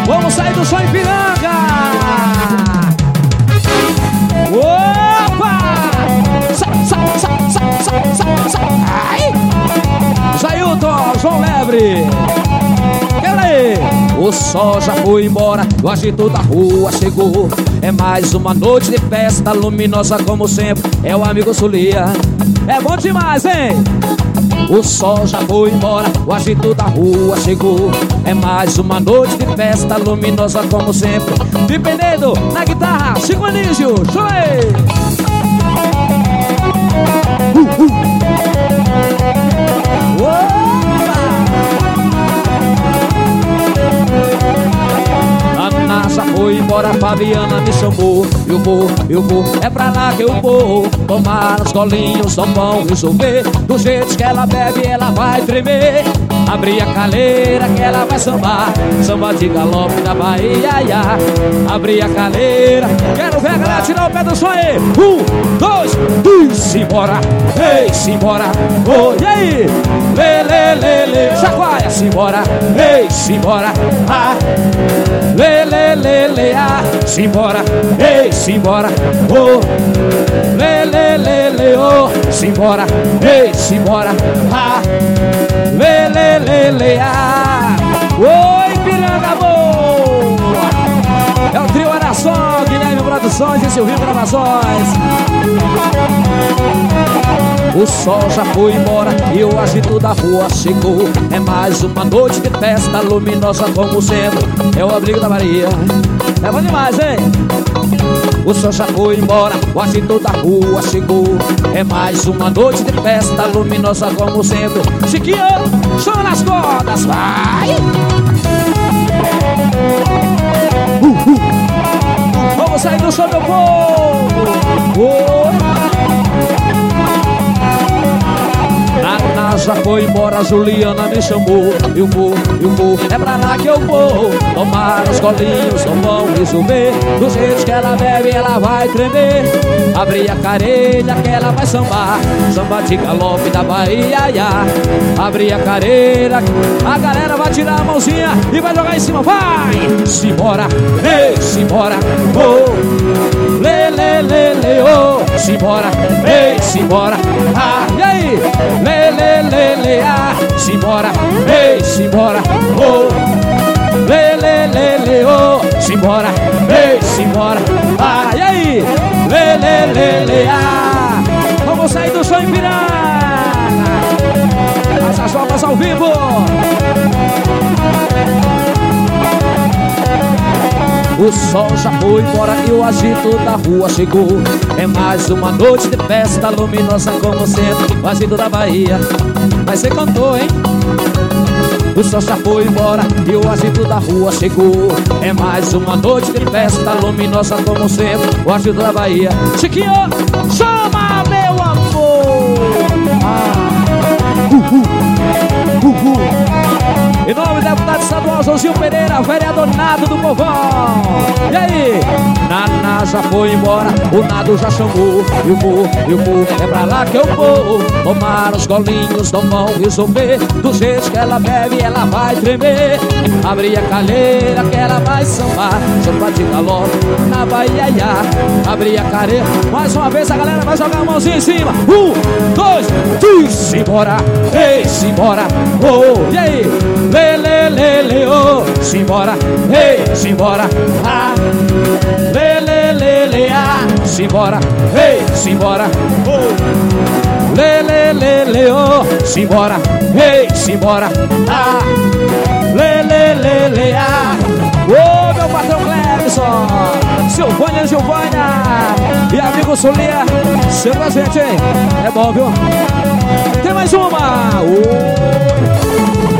Vamos sair do som Ipiranga. Opa! Sai. Jailton, João Lebre. Quebra aí. O sol já foi embora, o agito da rua chegou. É mais uma noite de festa luminosa como sempre. É o amigo Zulia. É bom demais, hein? O sol já foi embora, o agito da rua chegou. É mais uma noite de festa luminosa como sempre. De Penedo na guitarra, Chico Anísio, show aí! Ana já foi embora, a Fabiana me chamou. Eu vou, é pra lá que eu vou. Tomar uns golinhos não vão resolver. Do jeito que ela bebe, ela vai tremer. Abrir a caleira que ela vai sambar. Samba de galope da Bahia, ia. Abrir a caleira. Quero ver a galera tirar o pé do som aí. 1, 2, 3, simbora. Ei, simbora. Oh, e aí? Lê, lê, lê, lê. Chacoalha, simbora. Ei, simbora. Ah. Lê, lê, lê, lê. Ah. Simbora. Ei, simbora. Oh. Lê, lê, lê, lê. Oh. Simbora. Ei, simbora. Ah. Lê, lê, lê, lê. Ah. Oi, Piranga boa. É o trio Aração, Guilherme Produções e Silvinho Gravações. O sol já foi embora e o agito da rua chegou. É mais uma noite de festa luminosa como sempre. É o abrigo da Maria. É bom demais, hein? O sol já foi embora, o agito da rua chegou. É mais uma noite de festa luminosa como sempre. Chiquinho, chama nas cordas, vai! Vamos sair do som, meu povo! Ana já foi embora, a Juliana me chamou. Eu vou, é pra lá que eu vou. Tomar os golinhos não vão resolver. Do jeito que ela bebe, ela vai tremer. Abrir a carelha que ela vai sambar. Samba de galope da Bahia, ia. Abrir a careira, a galera vai tirar a mãozinha e vai jogar em cima, vai! Simbora, ei, simbora, oh. Lê, lê, lê, lê, oh. Simbora, ei, simbora, ah, e aí? Lê, lê, lê, lê, ah. Simbora, ei, simbora, oh. Lê, lê, lê, lê, oh. Simbora, ei, simbora, ah, e aí? Lê, lê, lê, lê, ah. Vamos sair do som Ipiranga. Essas voltas ao vivo. O sol já foi embora e o agito da rua chegou. É mais uma noite de festa luminosa como sempre. O agito da Bahia. Mas você cantou, hein? O sol já foi embora e o agito da rua chegou. É mais uma noite de festa luminosa como sempre. O agito da Bahia. Chiquinho, chama, meu amor. Em nome do deputado estadual Joãozinho Pereira, vereador Nado do Povão. E aí? Naná já foi embora, o Nado já chamou. Eu vou, é pra lá que eu vou. Tomar os golinhos não vão resolver. Do jeito que ela bebe, ela vai tremer. Abrir a calheira que ela vai sambar. Samba de galope na Bahia, ia. Abrir a careira. Mais uma vez a galera vai jogar a mãozinha em cima. 1, 2, 3, simbora. Ei, simbora, oh, e aí? Lê, lê, lê, lê, oh. Simbora, ei, simbora, ah. Lê, lê, lê, lê, ah. Simbora, ei, simbora, oh. Lê, lê, lê, lê, oh. Simbora, ei, simbora, ah. Lê, lê, lê, lê, ah. Ô, meu patrão Clebson, Silvânia e amigo Zulia, seu presente, hein? É bom, viu? Tem mais uma.